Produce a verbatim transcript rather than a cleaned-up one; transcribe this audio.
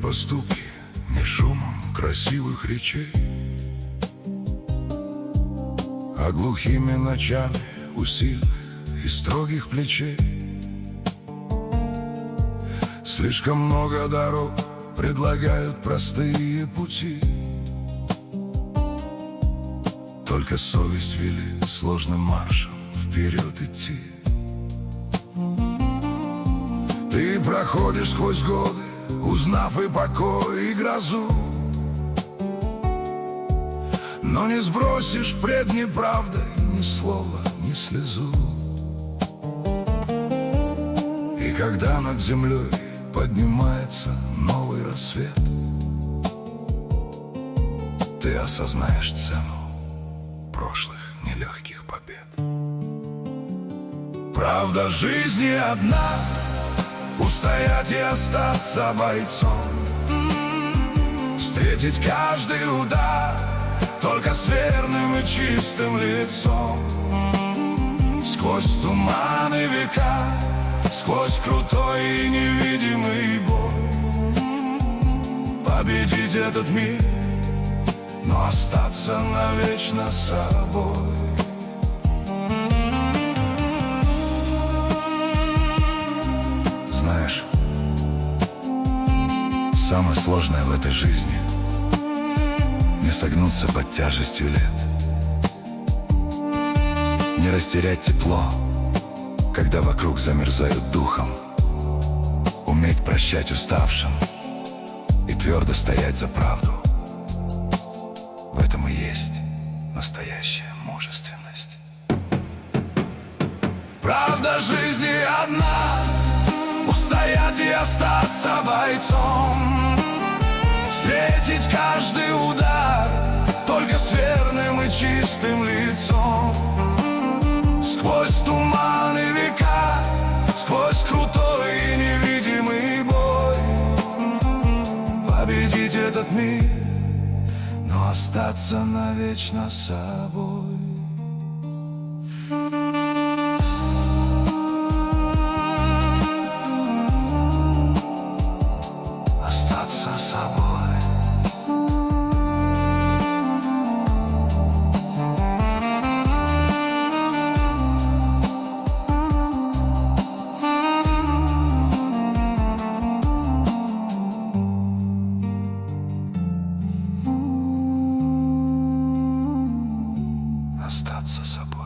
поступки, ни шумом красивых речей, а глухими ночами у сильных и строгих плечей. Слишком много дорог предлагают простые пути, только совесть велит сложным маршем вперед идти. Ты проходишь сквозь годы, узнав и покой, и грозу, но не сбросишь пред неправдой ни слова, ни слезу. И когда над землей поднимается новый рассвет, ты осознаешь цену прошлых нелегких побед. Правда жизни одна — устоять и остаться бойцом, встретить каждый удар только с верным и чистым лицом. Сквозь туманы века, сквозь крутой и невидимый бой, победить этот мир, но остаться навечно собой. Знаешь, самое сложное в этой жизни — не согнуться под тяжестью лет, не растерять тепло, когда вокруг замерзают духом, уметь прощать уставшим и твердо стоять за правду. В этом и есть настоящая мужественность. Правда жизни одна — устоять и остаться бойцом, встретить каждый удар только с верным и чистым лицом. Сквозь туманы века, сквозь крутой и невидимый бой, победить этот мир, но остаться навечно собой. Остаться собой. Остаться собой.